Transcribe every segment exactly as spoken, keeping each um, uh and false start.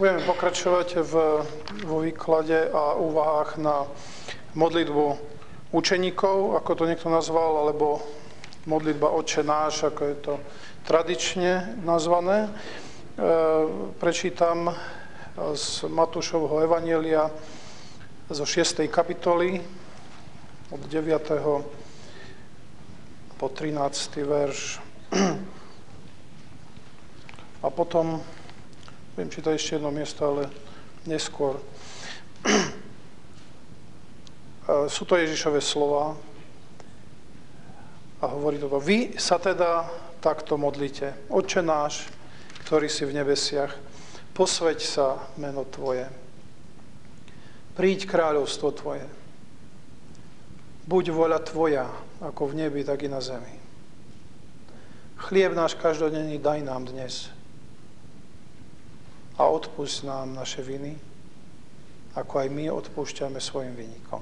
Budeme pokračovať v, vo výklade a úvahách na modlitbu učeníkov, ako to niekto nazval, alebo modlitba Otče náš, ako je to tradične nazvané. E, prečítam z Matúšovho evanjelia zo šiestej kapitoly od deviateho po trinásty verš. A potom budem čítať ešte jedno miesto, ale neskôr. Sú to Ježišove slova a hovorí toto. Vy sa teda takto modlite. Otče náš, ktorý si v nebesiach, posväť sa meno Tvoje. Príď kráľovstvo Tvoje. Buď voľa Tvoja, ako v nebi, tak i na zemi. Chlieb náš každodenný daj nám dnes. A odpusť nám naše viny, ako aj my odpúšťame svojim vinníkom.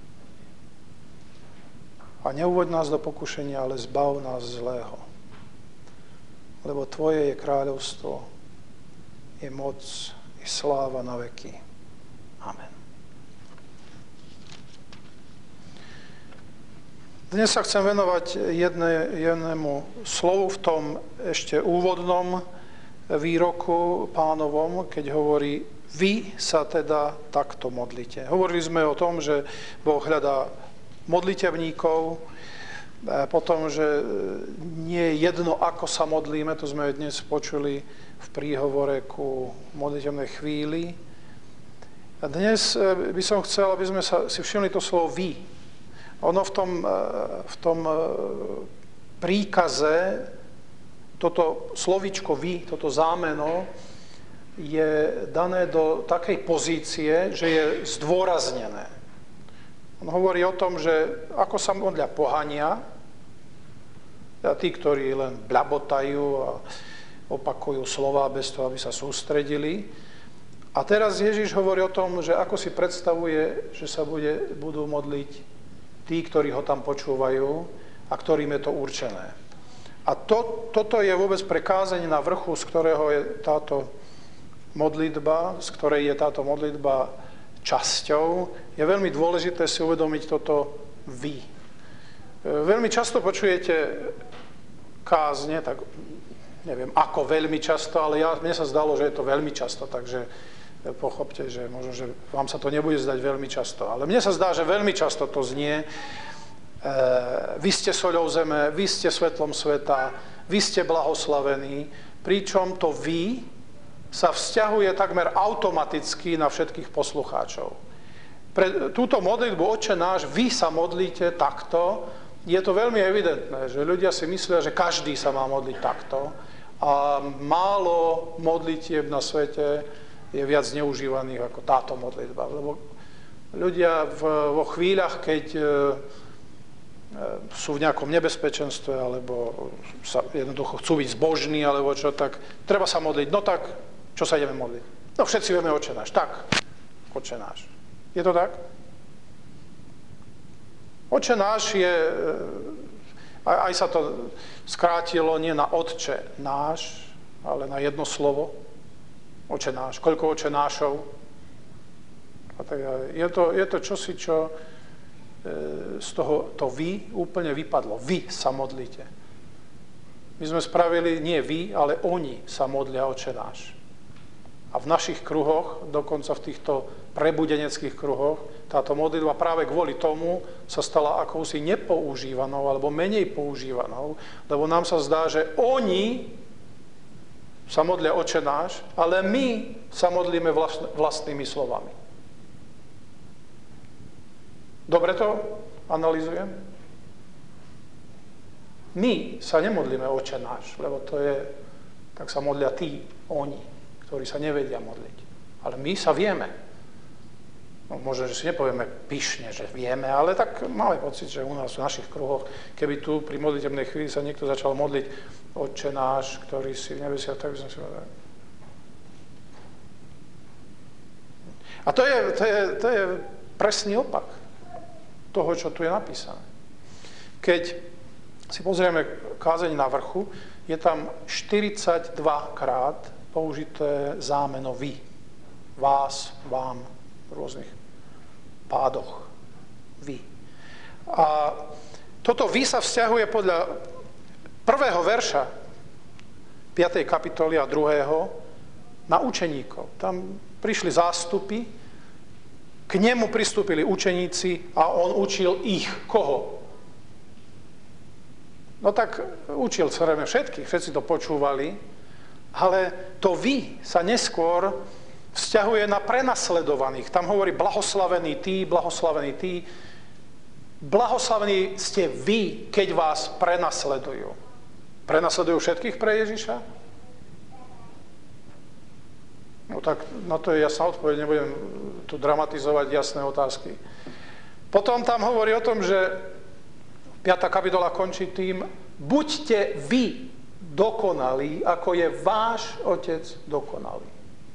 A neuvoď nás do pokušenia, ale zbav nás zlého. Lebo Tvoje je kráľovstvo, je moc i sláva na veky. Amen. Dnes sa chcem venovať jedné, jednému slovu v tom ešte úvodnom výroku Pánovom, keď hovorí, vy sa teda takto modlite. Hovorili sme o tom, že Boh hľadá modlitevníkov, potom, že nie je jedno, ako sa modlíme, to sme dnes počuli v príhovore ku modlitevnej chvíli. A dnes by som chcel, aby sme sa, si všimli to slovo vy. Ono v tom, v tom príkaze toto slovíčko vy, toto zámeno je dané do takej pozície, že je zdôraznené. On hovorí o tom, že ako sa modlia pohania, a tí, ktorí len blabotajú a opakujú slova bez toho, aby sa sústredili. A teraz Ježiš hovorí o tom, že ako si predstavuje, že sa bude, budú modliť tí, ktorí ho tam počúvajú a ktorým je to určené. A to, toto je vôbec pre kázeň na vrchu, z ktorého je táto modlitba, z ktorej je táto modlitba časťou. Je veľmi dôležité si uvedomiť toto vy. Veľmi často počujete kázne, tak neviem ako veľmi často, ale ja, mne sa zdalo, že je to veľmi často, takže pochopte, že možno, že vám sa to nebude zdať veľmi často. Ale mne sa zdá, že veľmi často to znie. Vy ste soľou zeme, vy ste svetlom sveta, vy ste blahoslavení, pričom to vy sa vzťahuje takmer automaticky na všetkých poslucháčov. Pre túto modlitbu Otče náš, vy sa modlíte takto, je to veľmi evidentné, že ľudia si myslia, že každý sa má modliť takto a málo modlitieb na svete je viac zneužívaných ako táto modlitba. Lebo ľudia v, vo chvíľach, keď sú v nejakom nebezpečenstve, alebo sa jednoducho chcú byť zbožní, alebo čo, tak treba sa modliť. No tak, čo sa ideme modliť? No všetci vieme Otče náš. Tak, Otče náš. Je to tak? Otče náš je, aj sa to skrátilo nie na Otče náš, ale na jedno slovo. Otče náš. Koľko Otče nášov? A tak je to, je to čosi, čo z toho to vy úplne vypadlo. Vy sa modlíte. My sme spravili nie vy, ale oni sa modlia Otče náš. A v našich kruhoch, dokonca v týchto prebudeneckých kruhoch, táto modlitba práve kvôli tomu sa stala akousi nepoužívanou alebo menej používanou, lebo nám sa zdá, že oni sa modlia Otče náš, ale my sa modlíme vlastnými slovami. Dobre to analyzujem? My sa nemodlíme Otče náš, lebo to je, tak sa modlia tí, oni, ktorí sa nevedia modliť. Ale my sa vieme. No, možno, že si nepovieme pyšne, že vieme, ale tak máme pocit, že u nás v našich kruhoch, keby tu pri modlitebnej chvíli sa niekto začal modliť Otče náš, ktorý si v nebesiach, tak by som si povedal. A to je, to je, to je presný opak toho, čo tu je napísané. Keď si pozrieme kázeň na vrchu, je tam štyridsaťdva krát použité zámeno vy. vás, vám, v rôznych pádoch. Vy. A toto vy sa vzťahuje podľa prvého verša piatej kapitoly a druhého na učeníkov. Tam prišli zástupy, k nemu pristúpili učeníci a on učil ich. Koho? No tak učil samozrejme všetkých, všetci to počúvali, ale to vy sa neskôr vzťahuje na prenasledovaných. Tam hovorí blahoslavení tí, blahoslavení tí. Blahoslavení ste vy, keď vás prenasledujú. Prenasledujú všetkých pre Ježiša? No tak na to je jasná odpoveď, nebudem tu dramatizovať jasné otázky. Potom tam hovorí o tom, že piata kapitola končí tým, buďte vy dokonalí, ako je váš Otec dokonalý.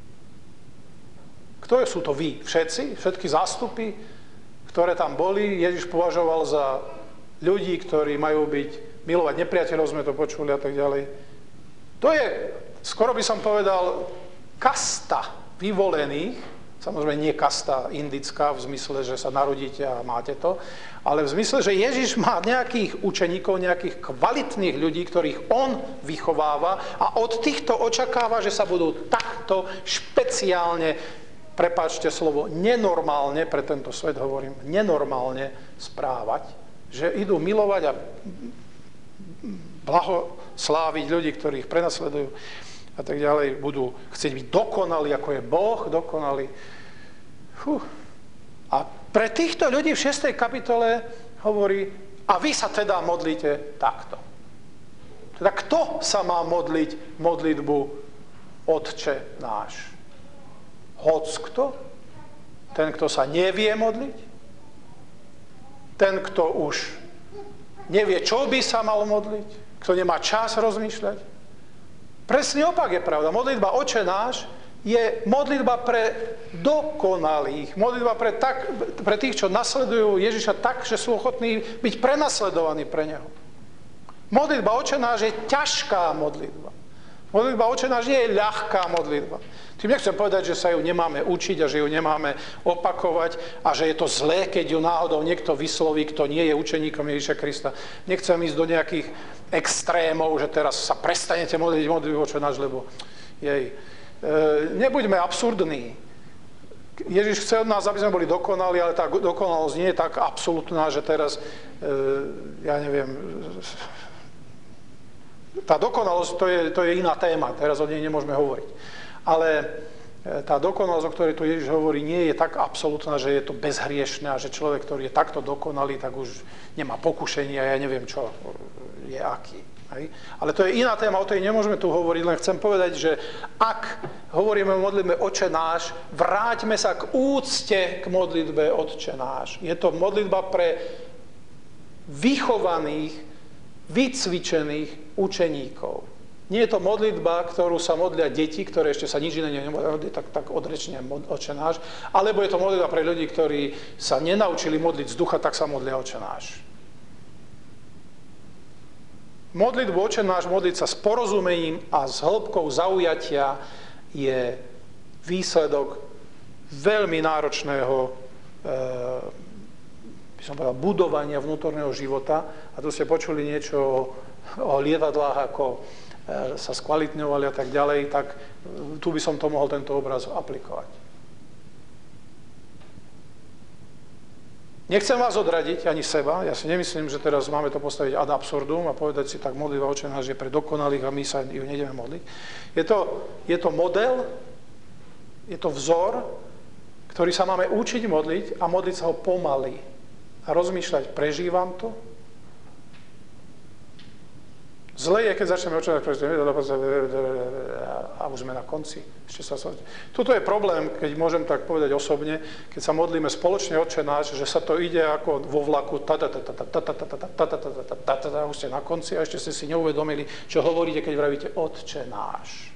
Kto sú to vy? Všetci? Všetky zástupy, ktoré tam boli, Ježiš považoval za ľudí, ktorí majú byť, milovať nepriateľov, sme to počuli a tak ďalej. To je, skoro by som povedal, kasta vyvolených, samozrejme nie kasta indická v zmysle, že sa narodíte a máte to, ale v zmysle, že Ježiš má nejakých učeníkov, nejakých kvalitných ľudí, ktorých on vychováva a od týchto očakáva, že sa budú takto špeciálne, prepáčte slovo, nenormálne, pre tento svet hovorím, nenormálne správať, že idú milovať a blahosláviť ľudí, ktorí ich prenasledujú a tak ďalej, budú chcieť byť dokonalí, ako je Boh dokonalý. Fú. A pre týchto ľudí v šiestej kapitole hovorí, a vy sa teda modlíte takto. Teda kto sa má modliť modlitbu Otče náš? Hoc kto? Ten, kto sa nevie modliť? Ten, kto už nevie, čo by sa mal modliť? Kto nemá čas rozmýšľať? Presný opak je pravda. Modlitba Otče náš je modlitba pre dokonalých. Modlitba pre, tak, pre tých, čo nasledujú Ježiša tak, že sú ochotní byť prenasledovaní pre Neho. Modlitba Otče náš je ťažká modlitba. Modlitba Otče náš nie je ľahká modlitba. Tým nechcem povedať, že sa ju nemáme učiť a že ju nemáme opakovať a že je to zlé, keď ju náhodou niekto vysloví, kto nie je učeníkom Ježiša Krista. Nechcem ísť do nejakých extrémov, že teraz sa prestanete modliť modlitbu Otče náš, lebo jej. E, nebuďme absurdní. Ježiš chce od nás, aby sme boli dokonali, ale tá dokonalosť nie je tak absolútna, že teraz, e, ja neviem, tá dokonalosť, to je, to je iná téma, teraz o nej nemôžeme hovoriť. Ale tá dokonalosť, o ktorej tu Ježiš hovorí, nie je tak absolútna, že je to bezhriešné a že človek, ktorý je takto dokonalý, tak už nemá pokušenia a ja neviem, čo je aký. Hej? Ale to je iná téma, o tej nemôžeme tu hovoriť, len chcem povedať, že ak hovoríme o modlitbe Otče náš, vráťme sa k úcte k modlitbe Otče náš. Je to modlitba pre vychovaných, vycvičených učeníkov. Nie je to modlitba, ktorú sa modlia deti, ktoré ešte sa nič iné nemodlia, tak, tak odrečne Otče náš, alebo je to modlitba pre ľudí, ktorí sa nenaučili modliť z ducha, tak sa modlia Otče náš. Modlitbu Otče náš, modliť sa s porozumením a s hĺbkou zaujatia je výsledok veľmi náročného e, by som povedal, budovania vnútorného života. A tu ste počuli niečo o, o lietadlách, ako sa skvalitňovali a tak ďalej, tak tu by som to mohol tento obraz aplikovať. Nechcem vás odradiť, ani seba. Ja si nemyslím, že teraz máme to postaviť ad absurdum a povedať si, tak modlitba Otče náš je pre dokonalých a my sa ju nejdeme modliť. Je to, je to model, je to vzor, ktorý sa máme učiť modliť a modliť sa ho pomaly. A rozmýšľať, prežívam to? Zle je, keď začneme očakávať, a už sme na konci. Ešte sa... Tuto je problém, keď môžem tak povedať osobne, keď sa modlíme spoločne Otče náš, že sa to ide ako vo vlaku, už ste na konci a ešte ste si neuvedomili, čo hovoríte, keď vravíte Otče náš.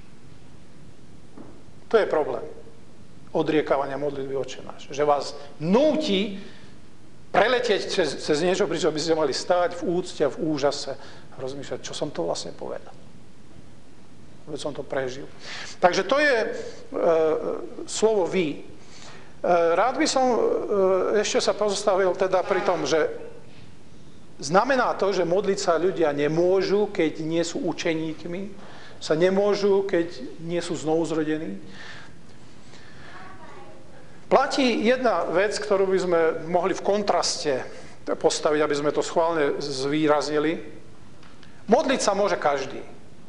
To je problém odriekávania modlitby Otče náš. Že vás núti preletieť cez, cez niečo, pričom by ste mali stáť v úcte a v úžase a rozmýšľať, čo som to vlastne povedal. veď som to prežil. Takže to je e, slovo vy. E, rád by som e, ešte sa pozastavil teda pri tom, že znamená to, že modliť sa ľudia nemôžu, keď nie sú učeníkmi, sa nemôžu, keď nie sú znovuzrodení. Platí jedna vec, ktorú by sme mohli v kontraste postaviť, aby sme to schválne zvýraznili. Modliť sa môže každý.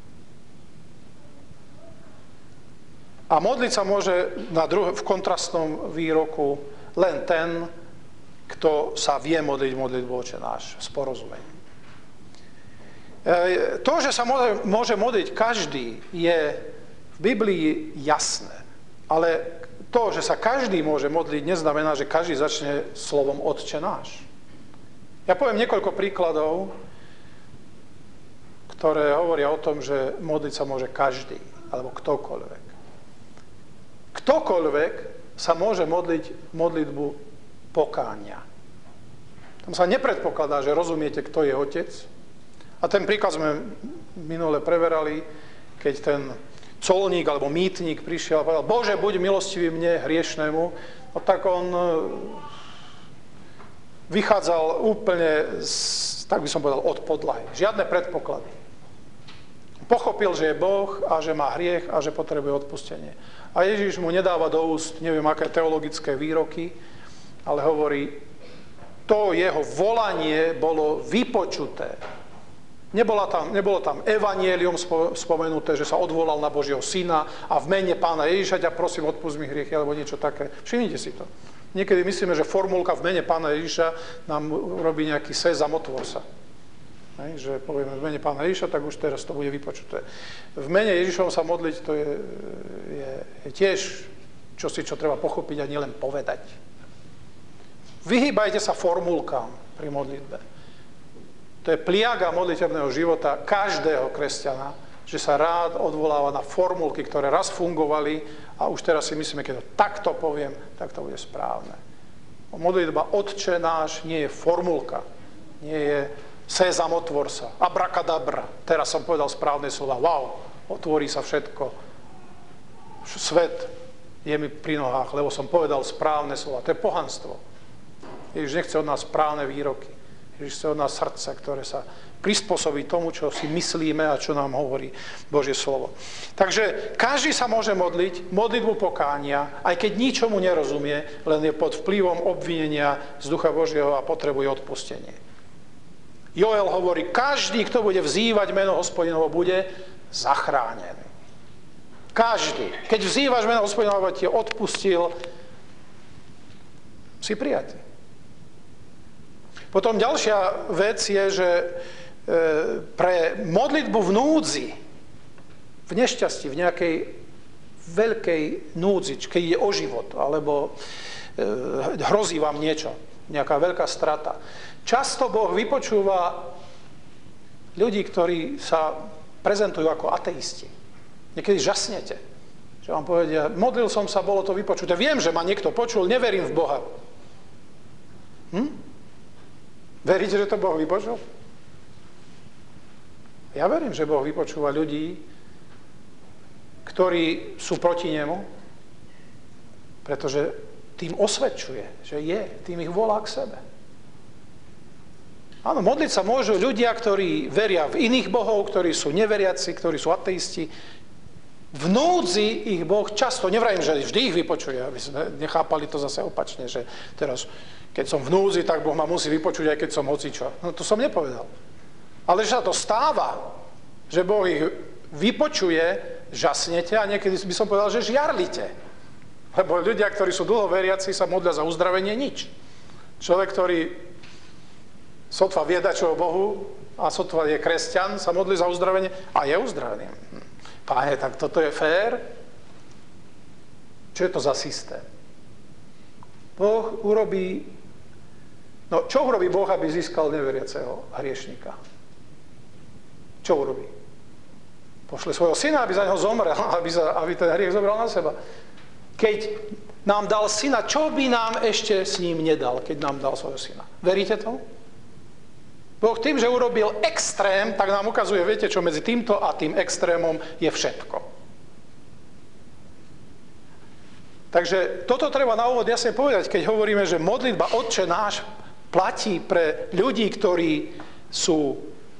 A modliť sa môže na druh- v kontrastnom výroku len ten, kto sa vie modliť modlitbu Otče náš s porozumením. E, to, že sa môže, môže modliť každý, je v Biblii jasné. Ale to, že sa každý môže modliť, neznamená, že každý začne slovom Otče náš. Ja poviem niekoľko príkladov, ktoré hovoria o tom, že modliť sa môže každý, alebo ktokoľvek. Ktokoľvek sa môže modliť modlitbu pokánia. Tam sa nepredpokladá, že rozumiete, kto je Otec. A ten príklad sme minule preverali, keď ten colník alebo mýtnik prišiel a povedal: Bože, buď milostivý mne, hriešnému. No tak on vychádzal úplne, z, tak by som povedal, od podlahy. Žiadne predpoklady. Pochopil, že je Boh a že má hriech a že potrebuje odpustenie. A Ježiš mu nedáva do úst, neviem aké teologické výroky, ale hovorí, to jeho volanie bolo vypočuté. Nebola tam, nebolo tam evanjelium spomenuté, že sa odvolal na Božieho syna a v mene Pána Ježiša ťa prosím, odpusť mi hriechy alebo niečo také. Všimnite si to. Niekedy myslíme, že formulka v mene Pána Ježiša nám robí nejaký sezam, otvor sa. Hej, že povieme v mene Pána Ježiša, tak už teraz to bude vypočuté. V mene Ježišovom sa modliť, to je, je, je tiež čosi, čo treba pochopiť a nielen povedať. Vyhýbajte sa formulkám pri modlitbe. To je pliaga modlitebného života každého kresťana, že sa rád odvoláva na formulky, ktoré raz fungovali a už teraz si myslíme, keď to takto poviem, tak to bude správne. Modlitba Otče náš nie je formulka, nie je sezam, otvor sa, abrakadabra. Teraz som povedal správne slova, wow, otvorí sa všetko. Svet je mi pri nohách, lebo som povedal správne slova. To je pohanstvo. Ježiš nechce od nás správne výroky. Ježiš chce od nás srdce, ktoré sa prispôsobí tomu, čo si myslíme a čo nám hovorí Božie slovo. Takže každý sa môže modliť modlitbu pokánia, aj keď ničomu nerozumie, len je pod vplyvom obvinenia z Ducha Božieho a potrebuje odpustenie. Joel hovorí, každý, kto bude vzývať meno Hospodinovo, bude zachránený. Každý. Keď vzývaš meno Hospodinovo, ti odpustil, si prijatý. Potom ďalšia vec je, že pre modlitbu v núdzi, v nešťastí, v nejakej veľkej núdzi, keď ide o život, alebo hrozí vám niečo, nejaká veľká strata. Často Boh vypočúva ľudí, ktorí sa prezentujú ako ateisti. Niekedy žasnete, že vám povedia, modlil som sa, bolo to vypočuté. Viem, že ma niekto počul, neverím v Boha. Hm? Veríte, že to Boh vypočul? Ja verím, že Boh vypočúva ľudí, ktorí sú proti nemu, pretože tým osvedčuje, že je, tým ich volá k sebe. Áno, modliť sa môžu ľudia, ktorí veria v iných bohov, ktorí sú neveriaci, ktorí sú ateisti. V núdzi ich Boh často, nevrajím, že vždy ich vypočuje, aby sme nechápali to zase opačne, že teraz, keď som v núdzi, tak Boh ma musí vypočuť, aj keď som hocičo. No to som nepovedal. Ale že sa to stáva, že Boh ich vypočuje, žasnete a niekedy by som povedal, že žiarlite. Lebo ľudia, ktorí sú dlho veriaci, sa modlia za uzdravenie nič. Človek, ktorý sotva vie dačo o Bohu a sotva je kresťan, sa modlí za uzdravenie a je uzdravený. Páne, tak toto je fér? Čo je to za systém? Boh urobí... No, čo urobí Boh, aby získal neveriaceho hriešnika? Čo urobí? Pošle svojho syna, aby za neho zomrel, aby, za, aby ten hriech zobral na seba. Keď nám dal syna, čo by nám ešte s ním nedal, keď nám dal svojho syna? Veríte tomu? Boh tým, že urobil extrém, tak nám ukazuje, viete čo, medzi týmto a tým extrémom je všetko. Takže toto treba na úvod jasne povedať, keď hovoríme, že modlitba Otče náš platí pre ľudí, ktorí sú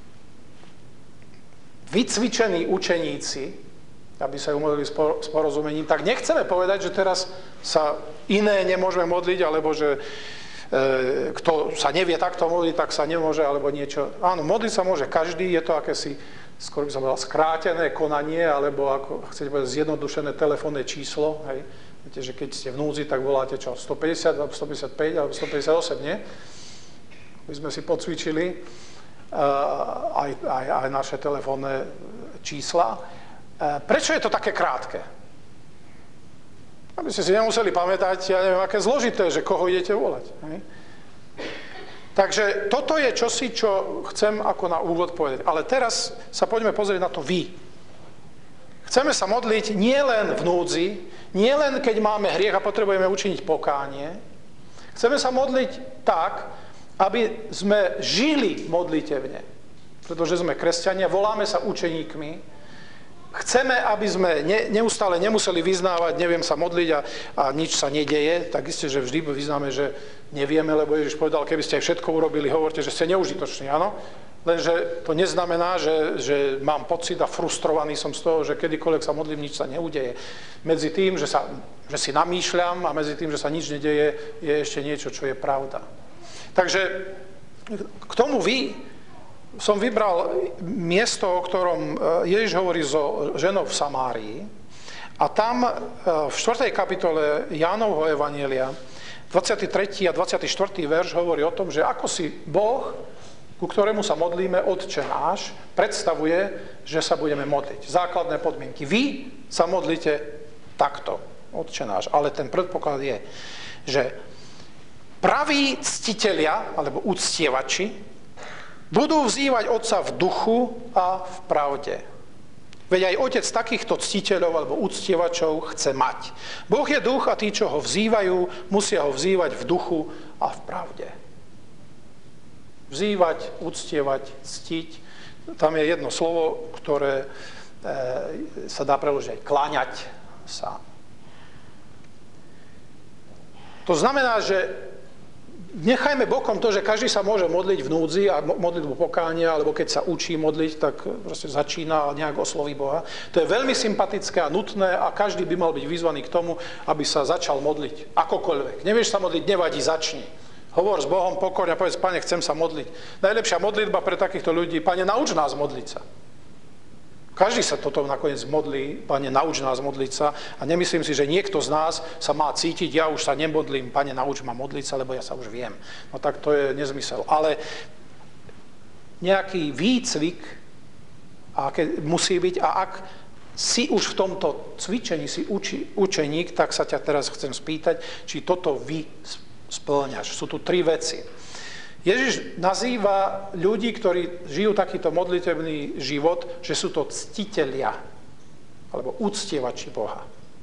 vycvičení učeníci, aby sa ju modlili s porozumením, tak nechceme povedať, že teraz sa iné nemôžeme modliť, alebo že e, kto sa nevie takto modliť, tak sa nemôže, alebo niečo. Áno, modliť sa môže každý, je to akési, skoro by som povedal, skrátené konanie, alebo ako chcete povedať, zjednodušené telefónne číslo. Hej. Viete, že keď ste v núdzi, tak voláte čo? stopäťdesiat, alebo stopäťdesiatpäť, alebo stopäťdesiatosem, nie? My sme si podcvičili uh, aj, aj, aj naše telefónne čísla. Uh, prečo je to také krátke? Aby ste si nemuseli pamätať, ja neviem, aké zložité, že koho idete volať. Hej? Takže toto je čosi, čo chcem ako na úvod povedať. Ale teraz sa poďme pozrieť na to vy. Chceme sa modliť nielen v núdzi, nielen keď máme hriech a potrebujeme učiniť pokánie. Chceme sa modliť tak, aby sme žili modlitevne. Pretože sme kresťania, voláme sa učeníkmi. Chceme, aby sme ne, neustále nemuseli vyznávať, neviem sa modliť a, a nič sa nedeje. Tak isté, že vždy vyznáme, že nevieme, lebo Ježiš povedal, keby ste aj všetko urobili, hovorte, že ste neužitoční, áno? Lenže to neznamená, že, že mám pocit a frustrovaný som z toho, že kedykoľvek sa modlím, nič sa neudeje. Medzi tým, že, sa, že si namýšľam a medzi tým, že sa nič nedeje, je ešte niečo, čo je pravda. Takže k tomu vy som vybral miesto, o ktorom Ježiš hovorí so ženou v Samárii. A tam v štvrtej kapitole Jánovho evanjelia, dvadsiaty tretí a dvadsiaty štvrtý verš hovorí o tom, že ako si Boh, ku ktorému sa modlíme, Otče náš, predstavuje, že sa budeme modliť. Základné podmienky. Vy sa modlite takto, Otče náš. Ale ten predpoklad je, že praví ctitelia, alebo uctievači, budú vzývať Otca v duchu a v pravde. Veď aj Otec takýchto ctiteľov alebo uctievačov chce mať. Boh je duch a tí, čo ho vzývajú, musia ho vzývať v duchu a v pravde. Vzývať, uctievať, ctiť. Tam je jedno slovo, ktoré e, sa dá preložiť aj kláňať sa. To znamená, že nechajme bokom to, že každý sa môže modliť v núdzi a modlitbu pokánia, alebo keď sa učí modliť, tak proste začína a nejak osloví Boha. To je veľmi sympatické a nutné a každý by mal byť vyzvaný k tomu, aby sa začal modliť. Akokoľvek. Nevieš sa modliť, nevadí, začni. Hovor s Bohom pokorne a povedz, Pane, chcem sa modliť. Najlepšia modlitba pre takýchto ľudí, Pane, nauč nás modliť sa. Každý sa toto nakoniec modlí, Pane, nauč nás modliť sa a nemyslím si, že niekto z nás sa má cítiť, ja už sa nemodlím, Pane, nauč ma modliť sa, lebo ja sa už viem. No tak to je nezmysel. Ale nejaký výcvik aké musí byť a ak si už v tomto cvičení, si uči, učeník, tak sa ťa teraz chcem spýtať, či toto vy spĺňaš. Sú tu tri veci. Ježiš nazýva ľudí, ktorí žijú takýto modlitevný život, že sú to ctitelia, alebo uctievači Boha.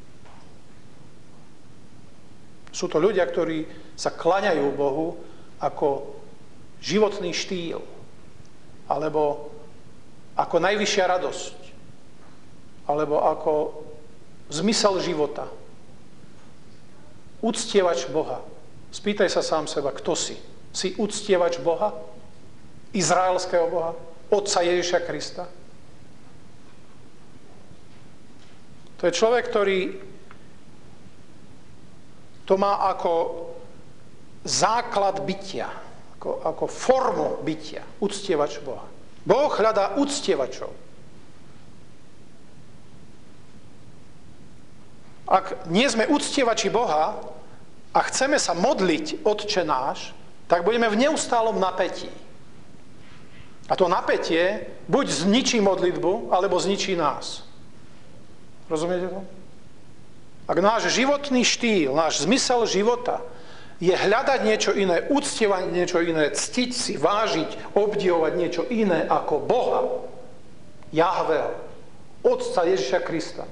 Sú to ľudia, ktorí sa klaňajú Bohu ako životný štýl, alebo ako najvyššia radosť, alebo ako zmysel života. Uctievač Boha. Spýtaj sa sám seba, kto si? Si uctievač Boha? Izraelského Boha? Otca Ježiša Krista? To je človek, ktorý to má ako základ bytia, ako, ako formu bytia. Uctievač Boha. Boh hľadá uctievačov. Ak nie sme uctievači Boha a chceme sa modliť Otče náš, tak budeme v neustálom napätí. A to napätie buď zničí modlitbu, alebo zničí nás. Rozumiete to? Ak náš životný štýl, náš zmysel života je hľadať niečo iné, uctievať niečo iné, ctiť si, vážiť, obdivovať niečo iné ako Boha, Jahveho, Otca Ježiša Krista.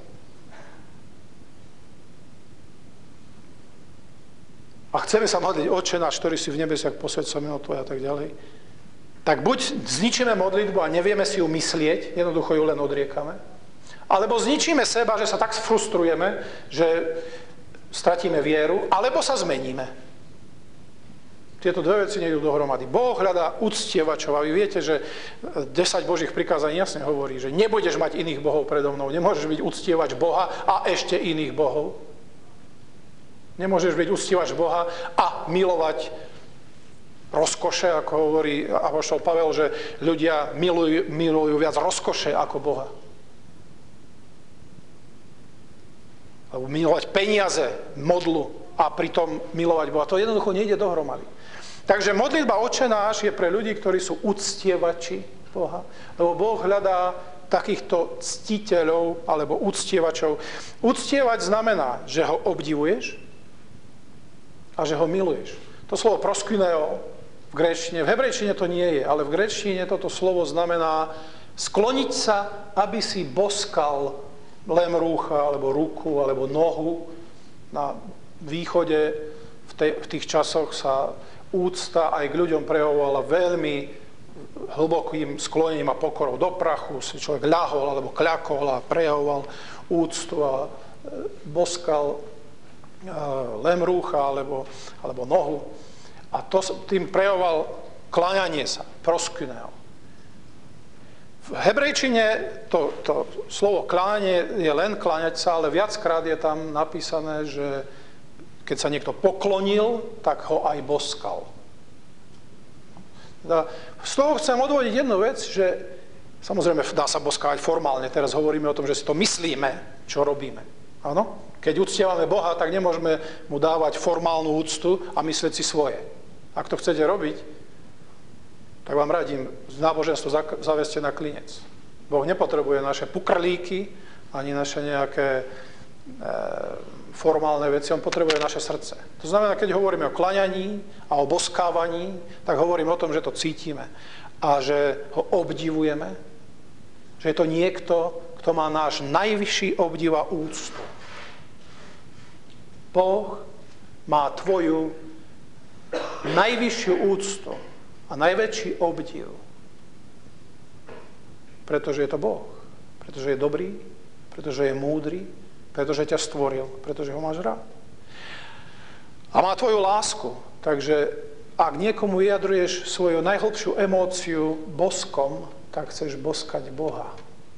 A chceme sa modliť, Otče náš, ktorý si v nebesiach, posväť sa meno Tvoje a tak ďalej. tak buď zničíme modlitbu a nevieme si ju myslieť, jednoducho ju len odriekame, alebo zničíme seba, že sa tak frustrujeme, že stratíme vieru, alebo sa zmeníme. Tieto dve veci nejdú dohromady. Boh hľadá uctievačov a vy viete, že desať Božích prikázaní jasne hovorí, že nebudeš mať iných bohov predo mnou, nemôžeš byť uctievač Boha a ešte iných bohov. Nemôžeš byť uctievač Boha a milovať rozkoše, ako hovorí apoštol Pavel, že ľudia milujú, milujú viac rozkoše ako Boha. Alebo milovať peniaze, modlu a pritom milovať Boha. To jednoducho nejde dohromady. Takže modlitba Otče náš je pre ľudí, ktorí sú uctievači Boha. Lebo Boh hľadá takýchto ctiteľov alebo uctievačov. Uctievať znamená, že ho obdivuješ a že ho miluješ. To slovo proskuneo v gréčtine, v hebrejčine to nie je, ale v gréčtine toto slovo znamená skloniť sa, aby si boskal lemrúcha, alebo ruku, alebo nohu. Na východe v, tej, v tých časoch sa úcta aj k ľuďom prejavovala veľmi hlbokým sklonením a pokorou do prachu. Si človek ľahol alebo kľakol a prejavoval úctu a boskal lemrúcha alebo, alebo nohu. A to tým prejavoval kláňanie sa, proskuneo. V hebrejčine to, to slovo kláňanie je len kláňať sa, ale viackrát je tam napísané, že keď sa niekto poklonil, tak ho aj boskal. Z toho chcem odvodiť jednu vec, že samozrejme dá sa boskávať formálne, teraz hovoríme o tom, že si to myslíme, čo robíme. Áno? Keď uctievame Boha, tak nemôžeme mu dávať formálnu úctu a myslieť si svoje. Ak to chcete robiť, tak vám radím, náboženstvo zaveste na klinec. Boh nepotrebuje naše pukrlíky, ani naše nejaké e, formálne veci, on potrebuje naše srdce. To znamená, keď hovoríme o klaňaní a o boskávaní, tak hovorím o tom, že to cítime a že ho obdivujeme, že je to niekto, kto má náš najvyšší obdiv a úctu. Boh má tvoju najvyššiu úctu a najväčší obdiv, pretože je to Boh, pretože je dobrý, pretože je múdry, pretože ťa stvoril, pretože ho máš rád. A má tvoju lásku, takže ak niekomu vyjadruješ svoju najhlbšiu emóciu boskom, tak chceš boskať Boha.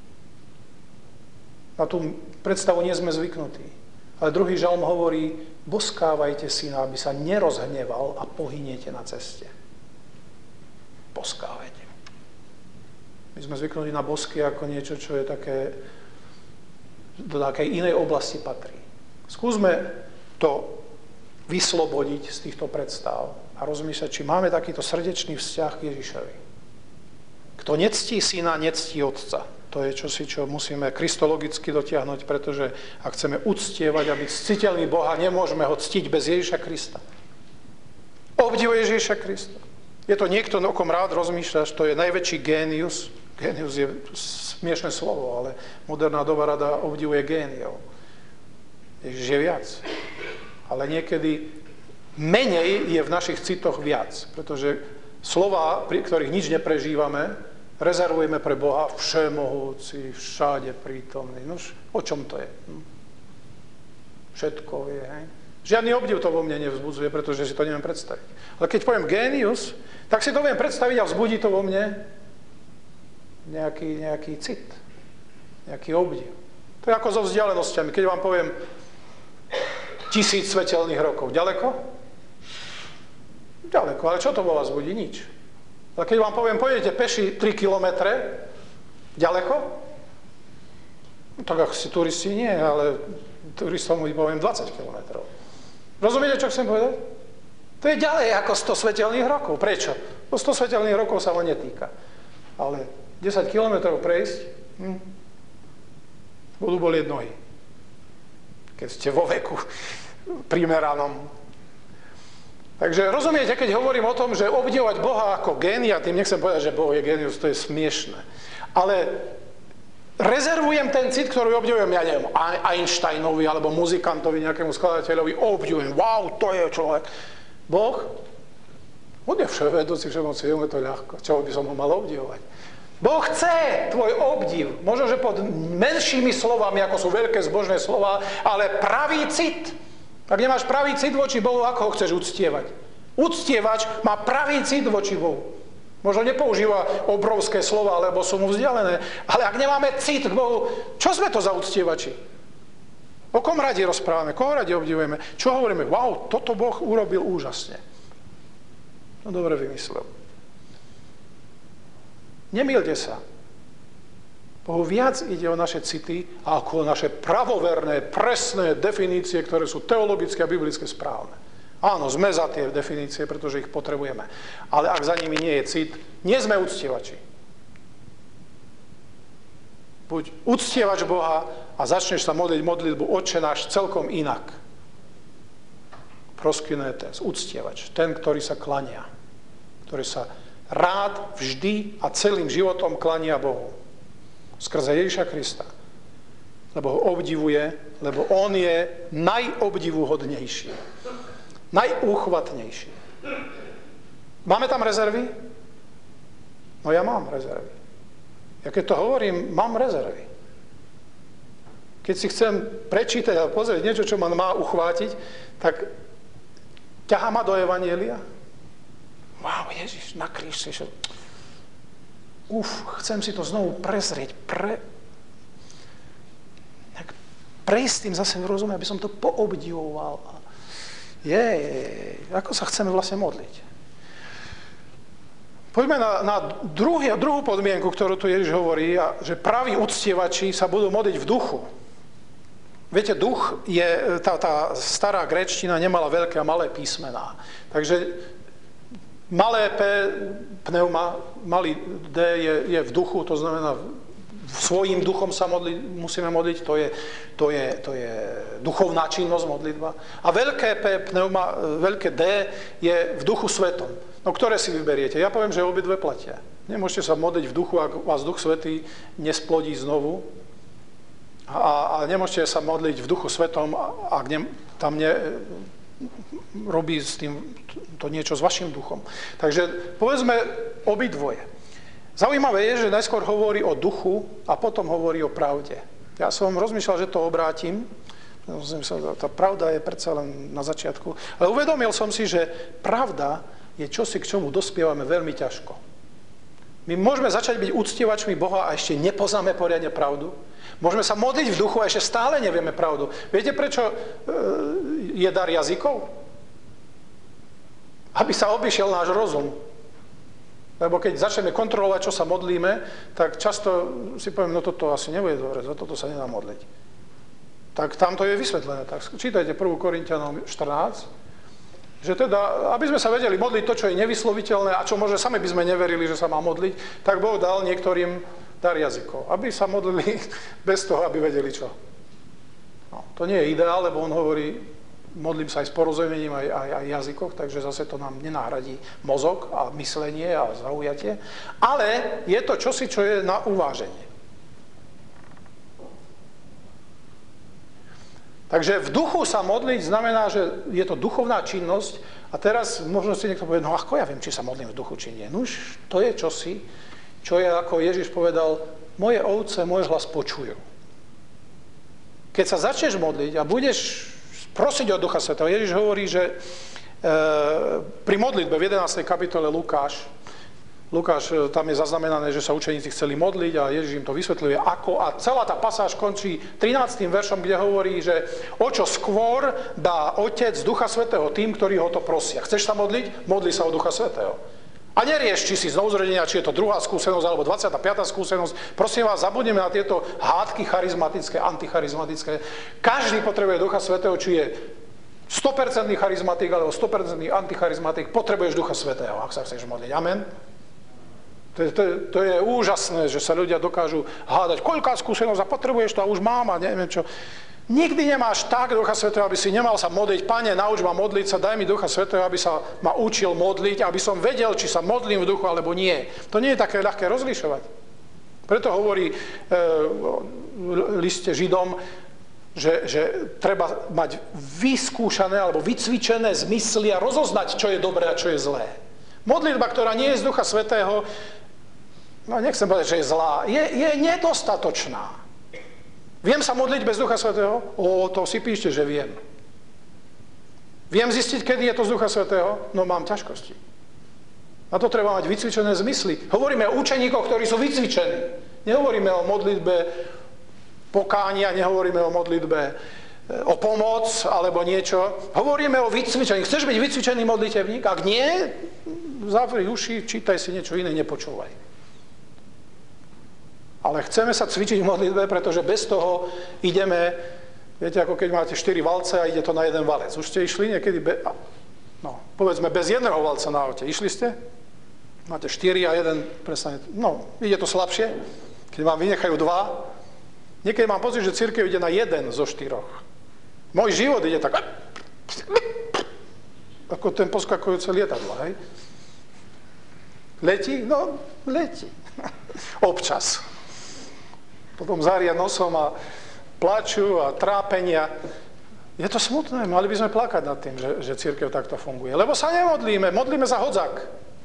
Na tú predstavu nie sme zvyknutí. Ale druhý žalm hovorí, boskávajte syna, aby sa nerozhneval a pohyniete na ceste. Boskávajte. My sme zvyknutí na bosky ako niečo, čo je také, do takej inej oblasti patrí. Skúsme to vyslobodiť z týchto predstav a rozmýšľať, či máme takýto srdečný vzťah k Ježišovi. Kto nectí syna, nectí otca. To je čosi, čo musíme kristologicky dotiahnuť, pretože ak chceme uctievať a byť ctiteľmi Boha, nemôžeme ho ctiť bez Ježiša Krista. Obdivuješ Ježiša Krista. Je to niekto, o kom rád rozmýšľaš, to je najväčší génius. Génius je smiešné slovo, ale moderná doba rada obdivuje géniov. Ježiš je viac. Ale niekedy menej je v našich citoch viac, pretože slová, pri ktorých nič neprežívame, rezervujeme pre Boha všemohúci, všade prítomný. Nož, o čom to je? Všetko vie, hej? Žiadny obdiv to vo mne nevzbudzuje, pretože si to neviem predstaviť. Ale keď poviem génius, tak si to viem predstaviť a vzbudí to vo mne nejaký, nejaký cit, nejaký obdiv. To je ako so vzdialenosťami. Keď vám poviem tisíc svetelných rokov, ďaleko? Ďaleko, ale čo to vo vás budí? Nič. Ale keď vám poviem, pôjdete peši tri kilometre, ďaleko? No, tak ako si turisti nie, ale turistom mu poviem dvadsať kilometrov. Rozumiete, čo chcem povedať? To je ďalej ako sto svetelných rokov. Prečo? No sto svetelných rokov sa ho netýka. Ale desať kilometrov prejsť, hm, budú bolieť nohy. Keď ste vo veku primeranom. Takže rozumiete, keď hovorím o tom, že obdivovať Boha ako génia, tým nechcem povedať, že Boh je génius, to je smiešné. Ale rezervujem ten cit, ktorý obdivujem, ja neviem, Einsteinovi alebo muzikantovi, nejakému skladateľovi, obdivujem, wow, to je človek. Boh, On je vševedúci, všemoci, je mu to ľahko. Čo by som ho mal obdivovať? Boh chce tvoj obdiv. Možno, že pod menšími slovami, ako sú veľké zbožné slova, ale pravý cit. Ak nemáš pravý cit voči Bohu, ako ho chceš uctievať? Uctievač má pravý cit voči Bohu. Možno nepoužíva obrovské slova, lebo sú mu vzdialené. Ale ak nemáme cit k Bohu, čo sme to za uctievači? O kom radi rozprávame? Koho radi obdivujeme? Čo hovoríme? Wow, toto Boh urobil úžasne. No dobre vymyslel. Nemýlte sa. Bohu viac ide o naše city ako o naše pravoverné, presné definície, ktoré sú teologické a biblické správne. Áno, sme za tie definície, pretože ich potrebujeme. Ale ak za nimi nie je cit, nie sme uctievači. Buď uctievač Boha a začneš sa modliť modlitbu Otče náš celkom inak. Proskynetes, uctievač, ten, ktorý sa klania, ktorý sa rád vždy a celým životom klania Bohu. Skrze Ježiša Krista. Lebo ho obdivuje, lebo on je najobdivuhodnejší. Najúchvatnejší. Máme tam rezervy? No ja mám rezervy. Ja keď to hovorím, mám rezervy. Keď si chcem prečítať a pozrieť niečo, čo ma má uchvátiť, tak ťahá ma do evanjelia. Wow, Ježiš, na kríž si šiel. Uf, chcem si to znovu prezrieť, pre... prejsť tým zase v rozume, aby som to poobdivoval. Jej, ako sa chceme vlastne modliť. Poďme na, na druhý, druhú podmienku, ktorú tu Ježiš hovorí, a, že praví uctievači sa budú modliť v duchu. Viete, duch je, tá, tá stará gréčtina nemala veľké a malé písmená. Takže malé P, pneuma, malý D je, je v duchu, to znamená svojím duchom sa modli, musíme modliť, to je, to, je, to je duchovná činnosť, modlitba. A veľké P, pneuma, veľké D je v duchu svetom. No ktoré si vyberiete? Ja poviem, že obidve platia. Nemôžete sa modliť v duchu, ak vás Duch Svätý nesplodí znovu. A, a nemôžete sa modliť v duchu svetom, ak ne, tam ne, robí s tým to niečo s vašim duchom. Takže povedzme obidvoje. Zaujímavé je, že najskôr hovorí o duchu a potom hovorí o pravde. Ja som rozmýšľal, že to obrátim. Tá pravda je predsa len na začiatku. Ale uvedomil som si, že pravda je čosi, k čomu dospievame veľmi ťažko. My môžeme začať byť uctievačmi Boha a ešte nepoznáme poriadne pravdu. Môžeme sa modliť v duchu a ešte stále nevieme pravdu. Viete, prečo je dar jazykov? Aby sa obišiel náš rozum. Lebo keď začneme kontrolovať, čo sa modlíme, tak často si poviem, no toto asi nebude dobre, za toto sa nedá modliť. Tak tam to je vysvetlené. Tak čítajte prvú Korinťanom štrnásť, že teda, aby sme sa vedeli modliť to, čo je nevysloviteľné a čo možno sami by sme neverili, že sa má modliť, tak Boh dal niektorým dar jazykov. Aby sa modlili bez toho, aby vedeli čo. No, to nie je ideál, lebo on hovorí, modlím sa aj s porozumením, aj, aj, aj jazykoch, takže zase to nám nenahradí mozog a myslenie a zaujatie. Ale je to čosi, čo je na uváženie. Takže v duchu sa modliť znamená, že je to duchovná činnosť a teraz možno si niekto povie, no ako ja viem, či sa modlím v duchu, či nie. No už to je čosi, čo je, ako Ježiš povedal, moje ovce môj hlas počujú. Keď sa začneš modliť a budeš prosiť od Ducha Svätého, Ježiš hovorí, že e, pri modlitbe v jedenástej kapitole Lukáš, Lukáš, tam je zaznamenané, že sa učeníci chceli modliť a Ježiš im to vysvetľuje ako. A celá tá pasáž končí trinástym veršom, kde hovorí, že o čo skôr dá Otec Ducha Svätého tým, ktorí ho to prosia. Chceš sa modliť? Modli sa o Ducha Svätého. A nerieš, či si znovuzrodenia, či je to druhá skúsenosť alebo dvadsiata piata skúsenosť. Prosím vás, zabudneme na tieto hádky charizmatické, anticharizmatické. Každý potrebuje Ducha Svätého, či je sto percent charizmatik alebo sto percent anticharizmatik. Potrebuješ Ducha Svätého, ak sa chceš modliť. Amen. To je, to, je, to je úžasné, že sa ľudia dokážu hádať. Koľká skúsenosť a potrebuješ to a už mám a neviem čo. Nikdy nemáš tak Ducha Svätého, aby si nemal sa modliť. Pane, nauč ma modliť sa, daj mi Ducha Svätého, aby sa ma učil modliť, aby som vedel, či sa modlím v duchu alebo nie. To nie je také ľahké rozlišovať. Preto hovorí e, v liste Židom, že, že treba mať vyskúšané alebo vycvičené zmysly a rozoznať, čo je dobré a čo je zlé. Modlitba, ktorá nie je z Ducha Svätého, no nechcem povedať, že je zlá, je, je nedostatočná. Viem sa modliť bez Ducha Svätého? O, to si píšte, že viem. Viem zistiť, kedy je to z Ducha Svätého? No mám ťažkosti. Na to treba mať vycvičené zmysly. Hovoríme o učeníkoch, ktorí sú vycvičení. Nehovoríme o modlitbe pokánia, nehovoríme o modlitbe o pomoc alebo niečo. Hovoríme o vycvičení. Chceš byť vycvičený modlitevník? Ak nie, zavri uši, čítaj si niečo iné, nepočúvaj. Ale chceme sa cvičiť v modlitbe, pretože bez toho ideme, viete, ako keď máte štyri valce a ide to na jeden valec. Už ste išli niekedy, be, no, povedzme, bez jedného valca na aute. Išli ste? Máte štyri a jeden prestane. No, ide to slabšie, keď vám vynechajú dva. Niekedy mám pocit, že cirkev ide na jeden zo štyroch. Môj život ide tak, ako ten poskakujúce lietadlo, hej? Letí? No, letí. Občas. Potom zária nosom a plačú a trápenia. Je to smutné, mali by sme plakať nad tým, že, že cirkev takto funguje. Lebo sa nemodlíme, modlíme za hodzak.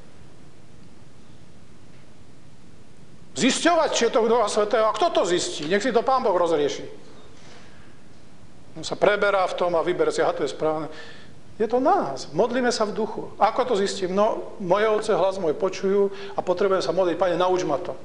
Zisťovať, či je to Ducha Svätého. A kto to zistí? Nech si to Pán Boh rozrieši. On sa preberá v tom a vyberá si, aha, to je správne. Je to na nás. Modlíme sa v duchu. Ako to zistím? No, moje ovce hlas môj počujú a potrebujem sa modliť. Pane, nauč ma to.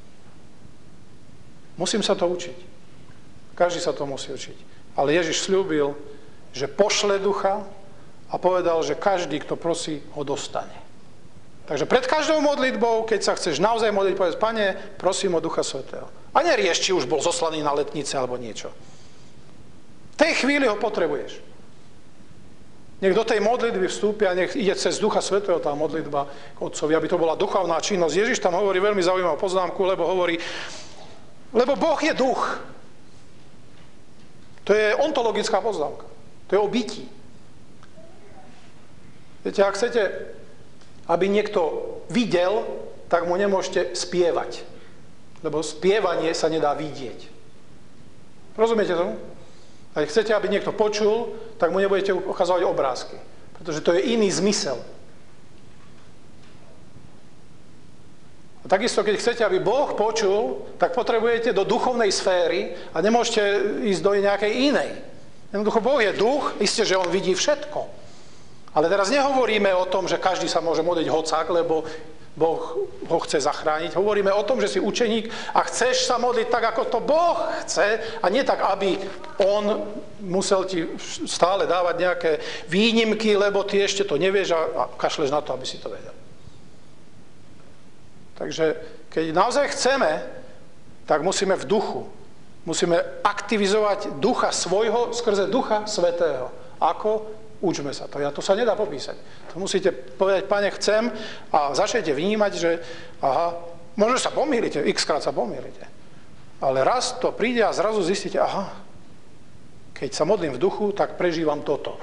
Musím sa to učiť. Každý sa to musí učiť. Ale Ježiš sľúbil, že pošle ducha a povedal, že každý, kto prosí, ho dostane. Takže pred každou modlitbou, keď sa chceš naozaj modliť, povedz, Pane, prosím o Ducha Svätého. A nerieš, či už bol zoslaný na letnice alebo niečo. V tej chvíli ho potrebuješ. Nech do tej modlitby vstúpi a nech ide cez Ducha Svätého tá modlitba k Otcovi, aby to bola duchovná činnosť. Ježiš tam hovorí veľmi zaujímavú poznámku, lebo hovorí, lebo Boh je duch. To je ontologická poznámka. To je o bytí. Viete, ak chcete, aby niekto videl, tak mu nemôžete spievať. Lebo spievanie sa nedá vidieť. Rozumiete tomu? Ak chcete, aby niekto počul, tak mu nebudete ukazovať obrázky. Pretože to je iný zmysel. A takisto, keď chcete, aby Boh počul, tak potrebujete do duchovnej sféry a nemôžete ísť do nejakej inej. Jednoducho, Boh je duch, isté, že on vidí všetko. Ale teraz nehovoríme o tom, že každý sa môže modliť hocák, lebo Boh ho chce zachrániť. Hovoríme o tom, že si učeník a chceš sa modliť tak, ako to Boh chce a nie tak, aby on musel ti stále dávať nejaké výnimky, lebo ty ešte to nevieš a kašleš na to, aby si to vedel. Takže keď naozaj chceme, tak musíme v duchu. Musíme aktivizovať ducha svojho skrze Ducha Svätého. Ako? Učme sa to. Ja to sa nedá popísať. To musíte povedať, Pane, chcem a začnete vnímať, že aha, možno sa pomýlite, x-krát sa pomýlite. Ale raz to príde a zrazu zistíte, aha, keď sa modlím v duchu, tak prežívam toto.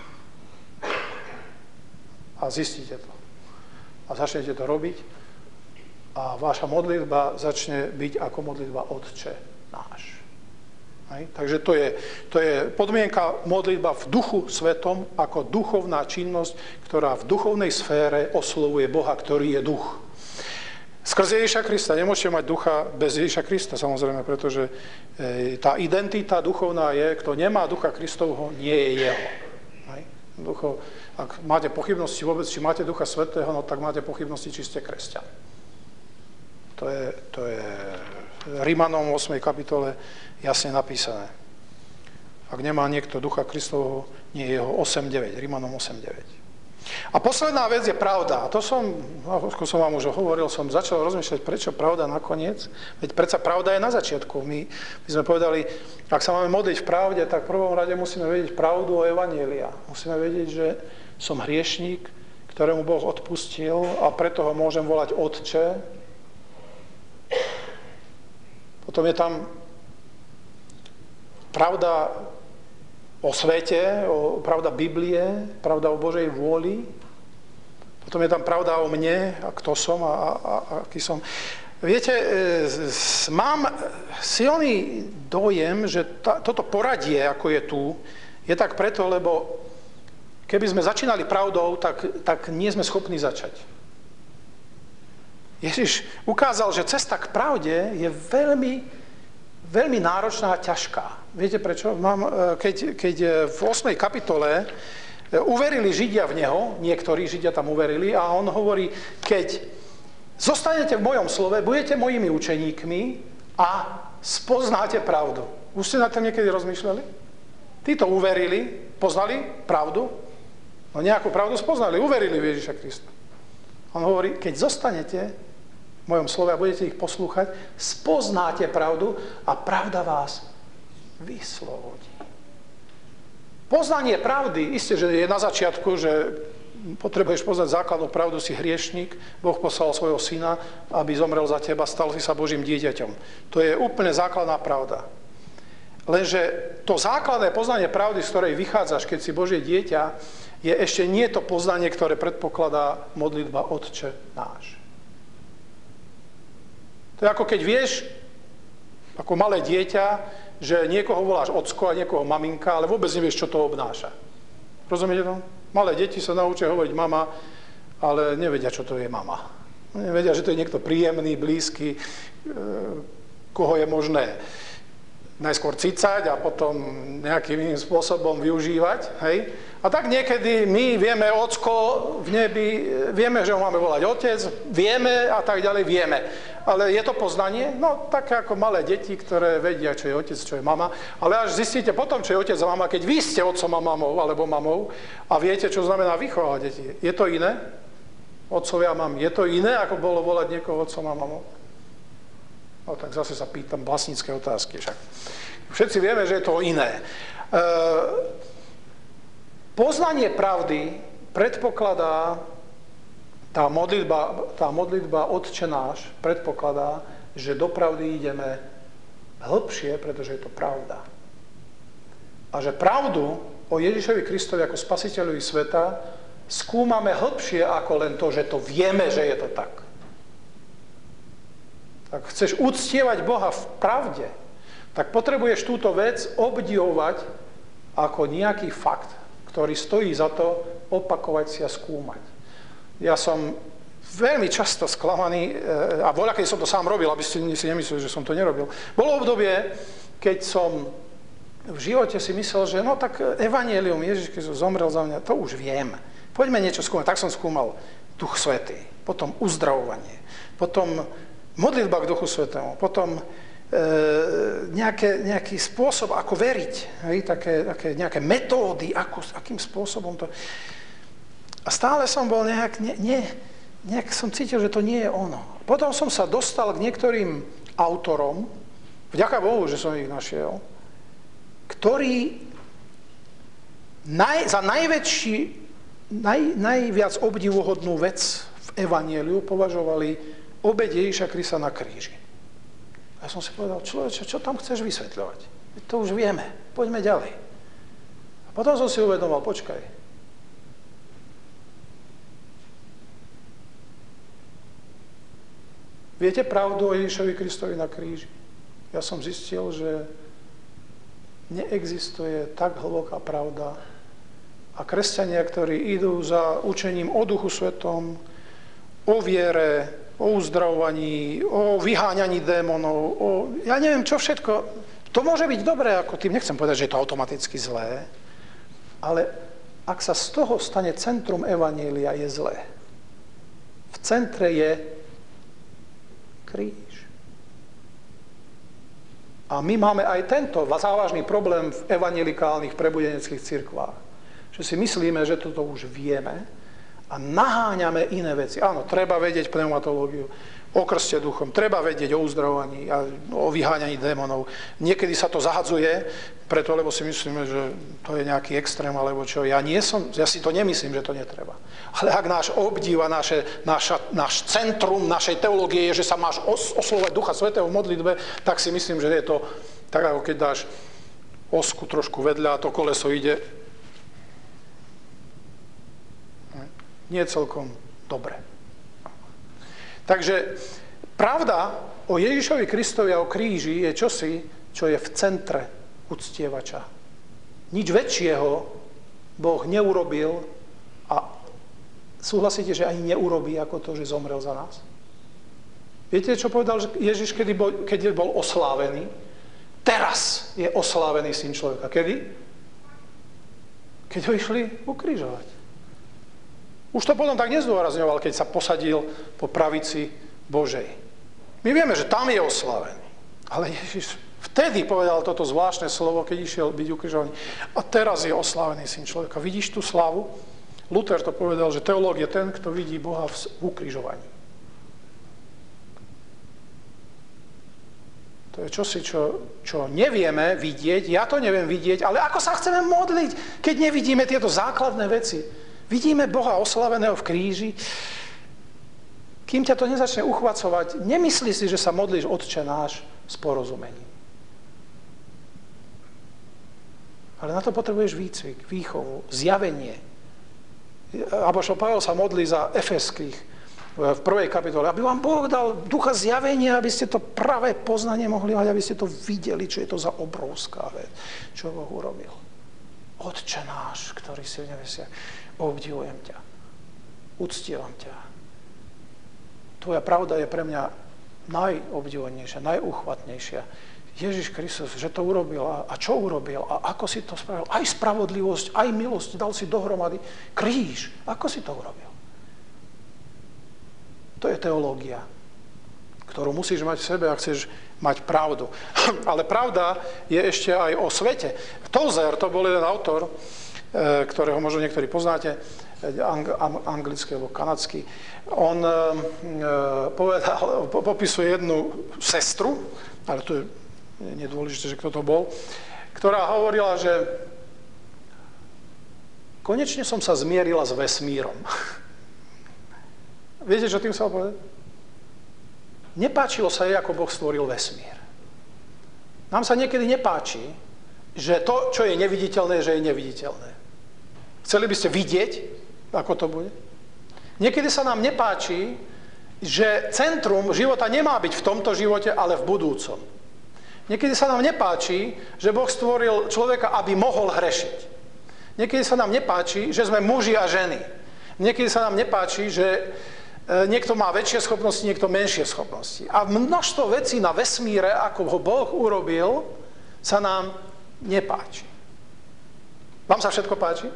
A zistíte to. A začnete to robiť a vaša modlitba začne byť ako modlitba Otče náš. Hej. Takže to je, to je podmienka modlitba v duchu svetom ako duchovná činnosť, ktorá v duchovnej sfére oslovuje Boha, ktorý je duch. Skrze Ježiša Krista. Nemôžete mať ducha bez Ježiša Krista, samozrejme, pretože tá identita duchovná je, kto nemá ducha Kristovho, nie je jeho. Hej. Ducho, ak máte pochybnosti vôbec, či máte ducha svätého, no tak máte pochybnosti, či ste kresťan. To je, to je Rimanom v ôsmej kapitole jasne napísané. Ak nemá niekto ducha Kristovho, nie je jeho osem deväť, Rimanom osem deväť. A posledná vec je pravda. A to som, ako som vám už hovoril, som začal rozmýšľať, prečo pravda nakoniec. Veď predsa pravda je na začiatku. My, my sme povedali, ak sa máme modliť v pravde, tak v prvom rade musíme vedieť pravdu o evanjelia. Musíme vedieť, že som hriešník, ktorému Boh odpustil a preto ho môžem volať Otče. Potom je tam pravda o svete, o, pravda Biblie, pravda o Božej vôli. Potom je tam pravda o mne, a kto som a, a, a aký som. Viete, e, mám silný dojem, že tá, toto poradie, ako je tu, je tak preto, lebo keby sme začínali pravdou, tak, tak nie sme schopní začať. Ježiš ukázal, že cesta k pravde je veľmi, veľmi náročná a ťažká. Viete prečo? Mám, keď, keď v ôsmej kapitole uverili Židia v Neho, niektorí Židia tam uverili, a on hovorí, keď zostanete v mojom slove, budete mojimi učeníkmi a spoznáte pravdu. Už ste na tom niekedy rozmýšľali? Títo uverili, poznali pravdu, no nejakú pravdu spoznali, uverili v Ježiša Krista. On hovorí, keď zostanete v mojom slove a budete ich poslúchať, spoznáte pravdu a pravda vás vyslobodí. Poznanie pravdy, isté, že je na začiatku, že potrebuješ poznať základnú pravdu, si hriešnik, Boh poslal svojho syna, aby zomrel za teba, stal si sa Božím dieťaťom. To je úplne základná pravda. Lenže to základné poznanie pravdy, z ktorej vychádzaš, keď si Božie dieťa, je ešte nie to poznanie, ktoré predpokladá modlitba Otče náš. To je ako keď vieš, ako malé dieťa, že niekoho voláš ocko a niekoho maminka, ale vôbec nevieš, čo to obnáša. Rozumiete to? Malé deti sa naučia hovoriť mama, ale nevedia, čo to je mama. Nevedia, že to je niekto príjemný, blízky, koho je možné najskôr cicať a potom nejakým iným spôsobom využívať. Hej? A tak niekedy my vieme ocko v nebi, vieme, že ho máme volať otec, vieme a tak ďalej, vieme. Ale je to poznanie? No, také ako malé deti, ktoré vedia, čo je otec, čo je mama. Ale až zistíte potom, čo je otec a mama, keď vy ste otcom a mamou, alebo mamou a viete, čo znamená vychovávať deti. Je to iné? Otcovia a mami. Je to iné, ako bolo volať niekoho otcom a mamou? No tak zase sa pýtam vlastnícke otázky. Však. Všetci vieme, že je to iné. E, poznanie pravdy predpokladá, tá modlitba, tá modlitba Otče náš predpokladá, že do pravdy ideme hĺbšie, pretože je to pravda. A že pravdu o Ježišovi Kristovi ako spasiteľovi sveta skúmame hĺbšie ako len to, že to vieme, že je to tak. Ak chceš uctievať Boha v pravde, tak potrebuješ túto vec obdivovať ako nejaký fakt, ktorý stojí za to opakovať si a skúmať. Ja som veľmi často sklamaný, a voľa, keď som to sám robil, aby ste si nemysleli, že som to nerobil. Bolo obdobie, keď som v živote si myslel, že no tak evanjelium, Ježiš Kristus zomrel za mňa, to už viem. Poďme niečo skúmať. Tak som skúmal Duch Svätý, potom uzdravovanie, potom modlitba k Duchu Svätému, potom e, nejaké, nejaký spôsob, ako veriť, hej, také, také nejaké metódy, ako, akým spôsobom to... A stále som bol nejak, nie, nie, nejak som cítil, že to nie je ono. Potom som sa dostal k niektorým autorom, vďaka Bohu, že som ich našiel, ktorí naj, za najväčší, naj, najviac obdivuhodnú vec v evanjeliu považovali obeť Ježiša Krista na kríži. A ja som si povedal, človeče, čo tam chceš vysvetľovať? To už vieme, poďme ďalej. A potom som si uvedomal, počkaj, viete pravdu o Ježišovi Kristovi na kríži? Ja som zistil, že neexistuje tak hlboká pravda a kresťania, ktorí idú za učením o Duchu Svetom, o viere, o uzdravovaní, o vyháňaní démonov, o... ja neviem, čo všetko. To môže byť dobré, ako tým nechcem povedať, že je to automaticky zlé, ale ak sa z toho stane centrum evanjelia, je zlé. V centre je kríž. A my máme aj tento závažný problém v evanjelikálnych prebudeneckých cirkvách. Že si myslíme, že toto už vieme a naháňame iné veci. Áno, treba vedieť pneumatológiu, o krste duchom, treba vedieť o uzdravovaní a o vyháňaní démonov. Niekedy sa to zahadzuje, preto, lebo si myslíme, že to je nejaký extrém, alebo čo. Ja, nie som, ja si to nemyslím, že to netreba. Ale ak náš obdiv a naše, naša, náš centrum našej teológie je, že sa máš os, oslovať Ducha Svätého v modlitbe, tak si myslím, že je to tak, ako keď dáš osku trošku vedľa a to koleso ide nie celkom dobre. Takže pravda o Ježišovi Kristovi a o kríži je čosi, čo je v centre uctievača. Nič väčšieho Boh neurobil a súhlasíte, že ani neurobí ako to, že zomrel za nás? Viete, čo povedal Ježiš, kedy bol, keď bol oslávený? Teraz je oslávený Syn človeka. Kedy? Keď ho išli ukrižovať. Už to potom tak nezdôrazňoval, keď sa posadil po pravici Božej. My vieme, že tam je oslávený. Ale Ježiš vtedy povedal toto zvláštne slovo, keď išiel byť ukrižovaný. A teraz je oslávený Syn človeka. Vidíš tú slávu? Luther to povedal, že teológ je ten, kto vidí Boha v ukrižovaní. To je čosi, čo, čo nevieme vidieť, ja to neviem vidieť, ale ako sa chceme modliť, keď nevidíme tieto základné veci? Vidíme Boha oslaveného v kríži, kým ťa to nezačne uchvacovať, nemyslí si, že sa modlíš Otče náš s porozumením. Ale na to potrebuješ výcvik, výchovu, zjavenie. Apoštol Pavel sa modlí za Efeských v prvej kapitole, aby vám Boh dal ducha zjavenia, aby ste to pravé poznanie mohli mať, aby ste to videli, čo je to za obrovská vec, čo Boh urobil. Otče náš, ktorý si v nebesiach, obdivujem ťa, uctievam ťa. Tvoja pravda je pre mňa najobdivovanejšia, najúchvatnejšia. Ježiš Kristus, že to urobil a čo urobil a ako si to spravil. Aj spravodlivosť, aj milosť dal si dohromady. Kríž, ako si to urobil? To je teológia, ktorú musíš mať v sebe, ak chceš mať pravdu. Ale pravda je ešte aj o svete. Tozer, to bol jeden autor, ktorého možno niektorí poznáte, anglický alebo kanadský. On povedal, popisuje jednu sestru, ale to je nedôležité, že kto to bol, ktorá hovorila, že konečne som sa zmierila s vesmírom. Viete, čo tým sa povedať? Nepáčilo sa jej, ako Boh stvoril vesmír. Nám sa niekedy nepáči, že to, čo je neviditeľné, že je neviditeľné. Chceli by ste vidieť, ako to bude? Niekedy sa nám nepáči, že centrum života nemá byť v tomto živote, ale v budúcom. Niekedy sa nám nepáči, že Boh stvoril človeka, aby mohol hrešiť. Niekedy sa nám nepáči, že sme muži a ženy. Niekedy sa nám nepáči, že niekto má väčšie schopnosti, niekto menšie schopnosti. A množstvo vecí na vesmíre, ako ho Boh urobil, sa nám nepáči. Vám sa všetko páči?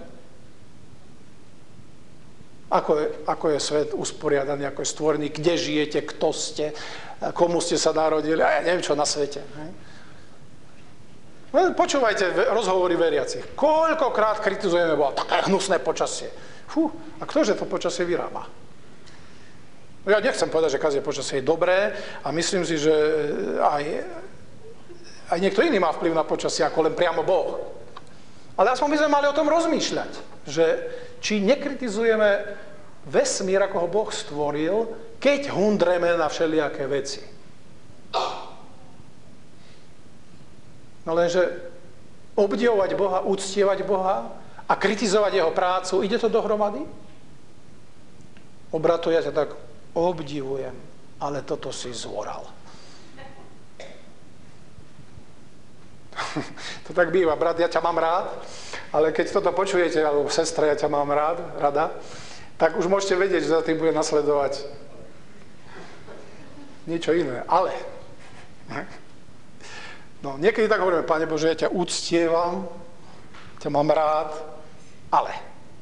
Ako je, ako je svet usporiadaný, ako je stvorený, kde žijete, kto ste, komu ste sa narodili, a ja neviem, čo na svete. Počúvajte rozhovory veriacich. Koľkokrát kritizujeme Boha, také hnusné počasie. Fú, a ktože to počasie vyrába? Ja nechcem povedať, že každé počasie je dobré a myslím si, že aj, aj niekto iný má vplyv na počasie, ako len priamo Boh. Ale aspoň by sme mali o tom rozmýšľať, že či nekritizujeme vesmír, ako ho Boh stvoril, keď hundreme na všelijaké veci. No lenže obdivovať Boha, uctievať Boha a kritizovať jeho prácu, ide to dohromady? Obrato, ja ťa tak obdivujem, ale toto si zvoral. To tak býva, brat, ja ťa mám rád, ale keď toto počujete, alebo sestra, ja ťa mám rád, rada, tak už môžete vedieť, že za tým bude nasledovať niečo iné. Ale, no, niekedy tak hovoríme, Pane Bože, ja ťa uctievam, ťa mám rád, ale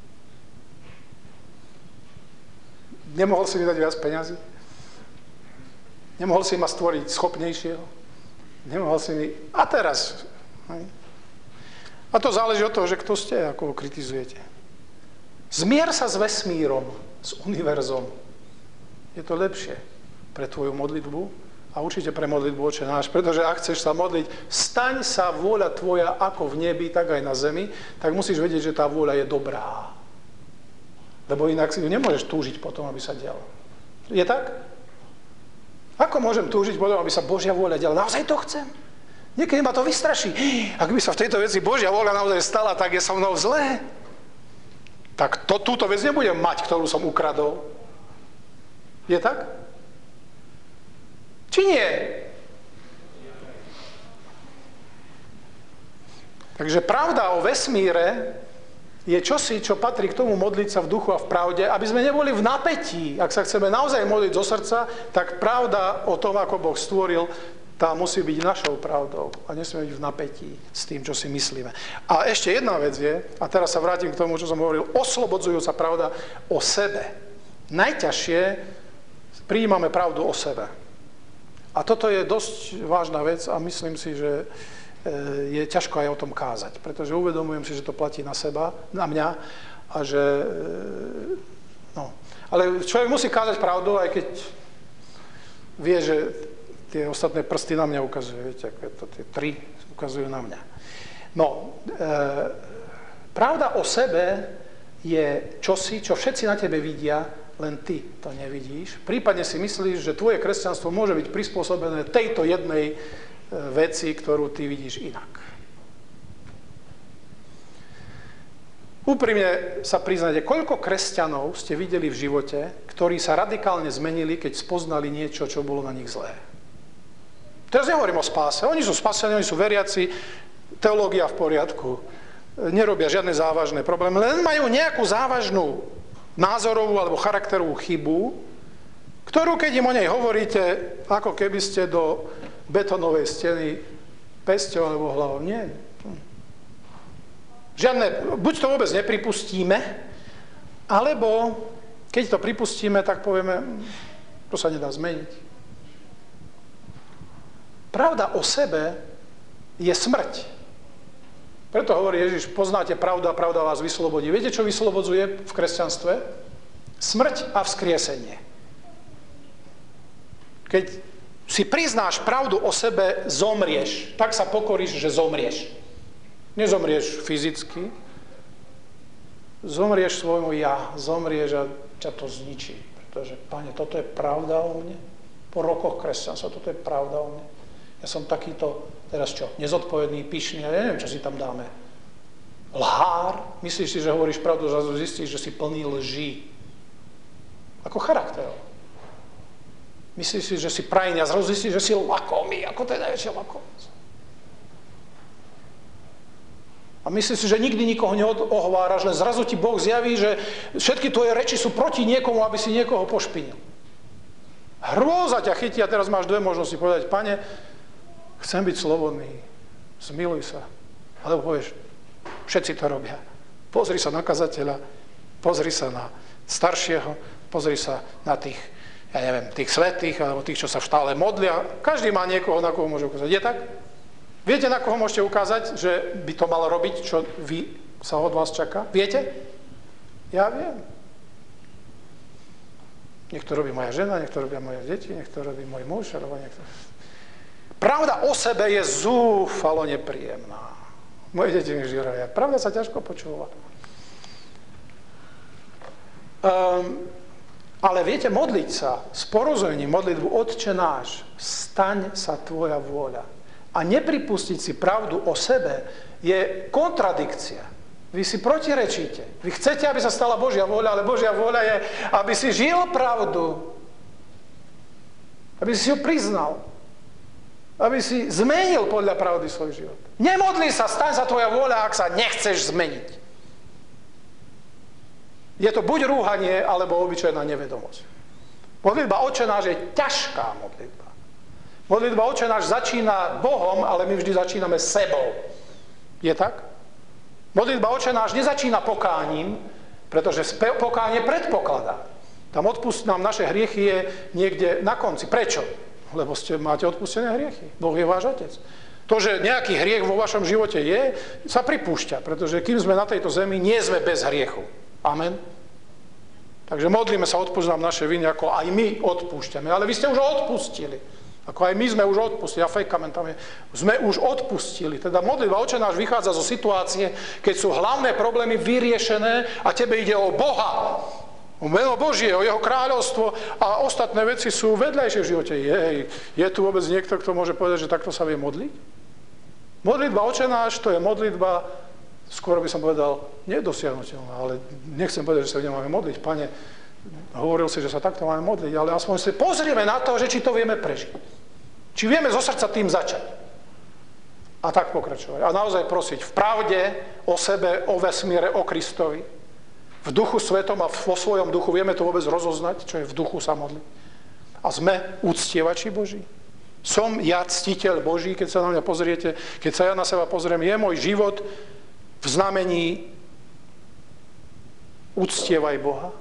nemohol si mi dať viac peňazí? Nemohol si ma stvoriť schopnejšieho? Nemohol si mi... A teraz... Hej. A to záleží od toho, že kto ste, ako ho kritizujete. Zmier sa s vesmírom, s univerzom. Je to lepšie pre tvoju modlitbu a určite pre modlitbu Otče náš, pretože ak chceš sa modliť, staň sa vôľa tvoja ako v nebi, tak aj na zemi, tak musíš vedieť, že tá vôľa je dobrá. Lebo inak si nemôžeš túžiť potom, aby sa dialo. Je tak? Ako môžem túžiť potom, aby sa Božia vôľa diala? Naozaj to chcem? Niekedy ma to vystraší. Ak by sa v tejto veci Božia vôľa naozaj stala, tak je so mnou zlé. Tak to, túto vec nebudem mať, ktorú som ukradol. Je tak? Či nie? Takže pravda o vesmíre je čosi, čo patrí k tomu modliť sa v duchu a v pravde, aby sme neboli v napätí. Ak sa chceme naozaj modliť zo srdca, tak pravda o tom, ako Boh stvoril, tá musí byť našou pravdou a nesmieme byť v napätí s tým, čo si myslíme. A ešte jedna vec je, a teraz sa vrátim k tomu, čo som hovoril, oslobodzujúca pravda o sebe. Najťažšie prijímame pravdu o sebe. A toto je dosť vážna vec a myslím si, že je ťažko aj o tom kázať, pretože uvedomujem si, že to platí na seba, na mňa a že no. Ale človek musí kázať pravdu, aj keď vie, že tie ostatné prsty na mňa ukazujú, viete, ako to, tie tri ukazujú na mňa. No, e, pravda o sebe je čosi, čo všetci na tebe vidia, len ty to nevidíš. Prípadne si myslíš, že tvoje kresťanstvo môže byť prispôsobené tejto jednej veci, ktorú ty vidíš inak. Úprimne sa priznajte, koľko kresťanov ste videli v živote, ktorí sa radikálne zmenili, keď spoznali niečo, čo bolo na nich zlé. Teraz nehovorím o spáse. Oni sú spasení, oni sú veriaci, teológia v poriadku, nerobia žiadne závažné problémy, len majú nejakú závažnú názorovú alebo charakterovú chybu, ktorú, keď im o nej hovoríte, ako keby ste do betonovej steny pesťou alebo hlavou. Nie. Žiadne, buď to vôbec nepripustíme, alebo keď to pripustíme, tak povieme, to sa nedá zmeniť. Pravda o sebe je smrť. Preto hovorí Ježiš, poznáte pravdu a pravda vás vyslobodí. Viete, čo vyslobodzuje v kresťanstve? Smrť a vzkriesenie. Keď si priznáš pravdu o sebe, zomrieš. Tak sa pokoríš, že zomrieš. Nezomrieš fyzicky, zomrieš svojmu ja, zomrieš a ťa to zničí. Pretože, Pane, toto je pravda o mne. Po rokoch kresťanstva, toto je pravda o mne. Ja som takýto, teraz čo, nezodpovedný, pyšný, ja neviem, čo si tam dáme. Lhár, myslíš si, že hovoríš pravdu, zrazu zistíš, že si plný lží. Ako charakterov. Myslíš si, že si prajný a zrazu zistíš, že si lakomý. Ako to je najväčšia lakomosť? A myslíš si, že nikdy nikoho neohováraš, len zrazu ti Boh zjaví, že všetky tvoje reči sú proti niekomu, aby si niekoho pošpinil. Hrôza ťa chytí a teraz máš dve možnosti povedať, Pane, chcem byť slobodný, zmiluj sa. Alebo povieš, všetci to robia. Pozri sa na kazateľa, pozri sa na staršieho, pozri sa na tých ja neviem, tých svätých, alebo tých, čo sa stále modlia. Každý má niekoho, na koho môže ukázať. Je tak? Viete, na koho môžete ukázať, že by to malo robiť, čo vy sa od vás čaká? Viete? Ja viem. Nech to robí moja žena, nech to robia moje deti, nech to robí môj muž, alebo niekto... Pravda o sebe je zúfalo nepríjemná. Moje deti mi žíravia. Pravda sa ťažko počúva. Um, Ale viete, modliť sa s porozumením modlitbu Otče náš, staň sa tvoja vôľa. A nepripustiť si pravdu o sebe je kontradikcia. Vy si protirečíte. Vy chcete, aby sa stala Božia vôľa, ale Božia vôľa je, aby si žil pravdu. Aby si ju priznal. Aby si zmenil podľa pravdy svoj život. Nemodli sa, staň sa tvoja vôľa, ak sa nechceš zmeniť. Je to buď rúhanie, alebo obyčajná nevedomosť. Modlitba Otče náš je ťažká modlitba. Modlitba Otče náš začína Bohom, ale my vždy začíname sebou. Je tak? Modlitba Otče náš nezačína pokáním, pretože pokánie predpokladá. Tam odpust nám naše hriechy je niekde na konci. Prečo? Lebo ste, máte odpustené hriechy. Boh je váš Otec. To, že nejaký hriech vo vašom živote je, sa pripúšťa, pretože kým sme na tejto zemi, nie sme bez hriechu. Amen. Takže modlíme sa, odpúšť nám naše viny, ako aj my odpúšťame. Ale vy ste už odpustili. Ako aj my sme už odpustili. A fejkamen tam je. Sme už odpustili. Teda modlitba Otče náš vychádza zo situácie, keď sú hlavné problémy vyriešené a tebe ide o Boha. O meno Božie, o jeho kráľovstvo a ostatné veci sú vedľajšie v živote. Je, je tu vôbec niekto, kto môže povedať, že takto sa vie modliť? Modlitba Otče náš, to je modlitba, skôr by som povedal, nedosiahnuteľná, ale nechcem povedať, že sa nemáme modliť. Pane, hovoril si, že sa takto máme modliť, ale aspoň si pozrieme na to, že či to vieme prežiť. Či vieme zo srdca tým začať. A tak pokračovať. A naozaj prosiť v pravde, o sebe, o vesmíre, o Kristovi. V duchu svetom a vo svojom duchu vieme to vôbec rozoznať, čo je v duchu sa modliť. A sme úctievači Boží. Som ja ctiteľ Boží, keď sa na mňa pozriete, keď sa ja na seba pozriem, je môj život v znamení uctievaj Boha.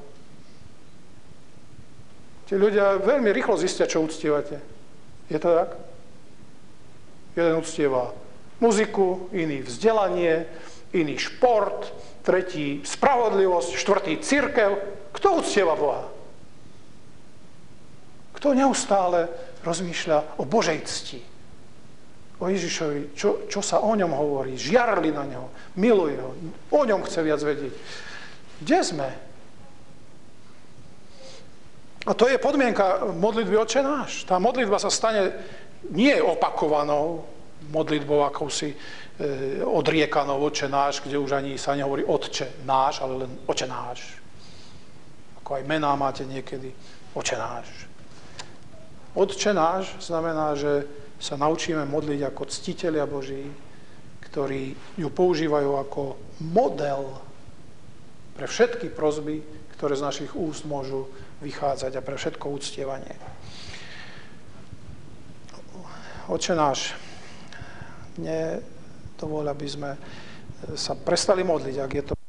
Tí ľudia veľmi rýchlo zistia, čo uctievate. Je to tak? Jeden uctieva muziku, iný vzdelanie, iný šport, tretí spravodlivosť, štvrtý cirkev. Kto uctieva Boha? Kto neustále rozmýšľa o Božej cti? O Ježišovi, čo, čo sa o ňom hovorí, žiarli na ňo, miluje ho, o ňom chce viac vedieť. Kde sme? A to je podmienka modlitby Otče náš. Tá modlitba sa stane nie opakovanou modlitbou, akousi e, odriekanou Otče náš, kde už ani sa nehovorí Otče náš, ale len Otče náš. Ako aj mená máte niekedy Otče náš. Otče náš znamená, že sa naučíme modliť ako ctitelia Boží, ktorí ju používajú ako model pre všetky prosby, ktoré z našich úst môžu vychádzať a pre všetko uctievanie. Otče náš, nedovol, aby sme sa prestali modliť, ak je to